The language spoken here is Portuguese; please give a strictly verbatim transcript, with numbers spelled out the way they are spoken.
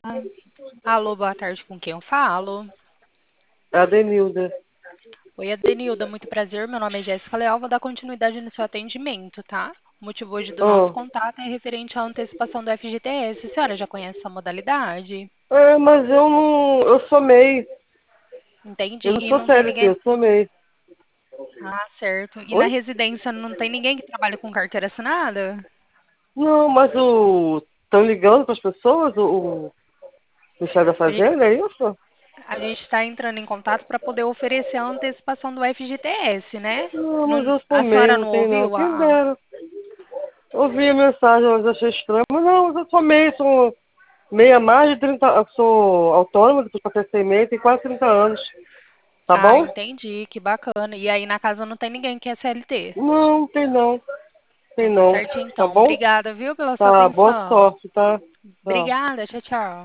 Alô, boa tarde, com quem eu falo? É a Denilda. Oi, Adenilda, muito prazer. Meu nome é Jéssica Leal, vou dar continuidade no seu atendimento, tá? O motivo hoje do nosso Ah, contato é referente à antecipação do F G T S. A senhora já conhece essa modalidade? é, mas eu não. Eu sou MEI. Entendi. Eu não E sou não tem C L T, ninguém. eu sou MEI. Ah, certo. E na Oi? residência não tem ninguém que trabalha com carteira assinada? Não, mas o. Estão ligando para as pessoas? O, o Ministério da A gente Fazenda, é isso? a gente está entrando em contato para poder oferecer a antecipação do F G T S, né? Não, mas Não- eu sou a MEI, senhora não não tem não. ouviu Quem a, dera. Ouvi a mensagem, mas achei estranho. Mas não, mas eu sou MEI, sou MEI há mais de trinta. Eu sou autônoma, depois passei a ser MEI, tem quase trinta anos. Tá Ah, bom? entendi, que bacana. E aí na casa não tem ninguém que é C L T. Não, tem não. Tem Não, tá não. certinho Tá então. bom? Obrigada, viu, pela sua Tá, boa atenção. sorte, tá? Tchau. Obrigada, tchau, tchau.